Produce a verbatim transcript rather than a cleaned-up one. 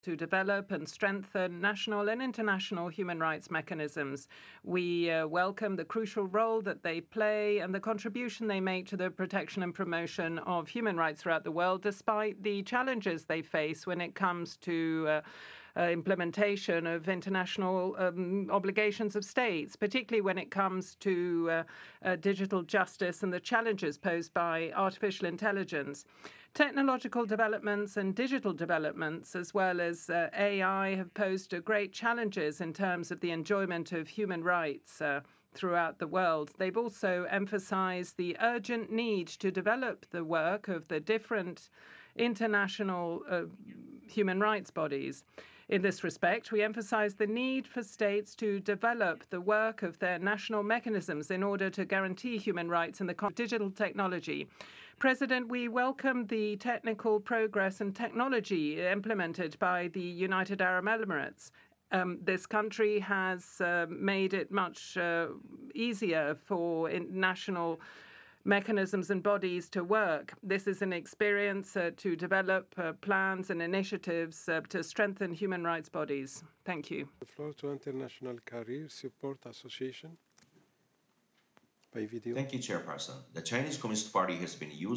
to develop and strengthen national and international human rights mechanisms. We uh, welcome the crucial role that they play and the contribution they make to the protection and promotion of human rights throughout the world, despite the challenges they face when it comes to uh, uh, implementation of international um, obligations of states, particularly when it comes to uh, uh, digital justice and the challenges posed by artificial intelligence. Technological developments and digital developments, as well as uh, A I, have posed great challenges in terms of the enjoyment of human rights uh, throughout the world. They've also emphasized the urgent need to develop the work of the different international uh, human rights bodies. In this respect, we emphasize the need for states to develop the work of their national mechanisms in order to guarantee human rights in the context of digital technology. President, we welcome the technical progress and technology implemented by the United Arab Emirates. Um, this country has uh, made it much uh, easier for national mechanisms and bodies to work. This is an experience uh, to develop uh, plans and initiatives uh, to strengthen human rights bodies. Thank you. The floor to International Career Support Association by video. Thank you, Chairperson. The Chinese Communist Party has been used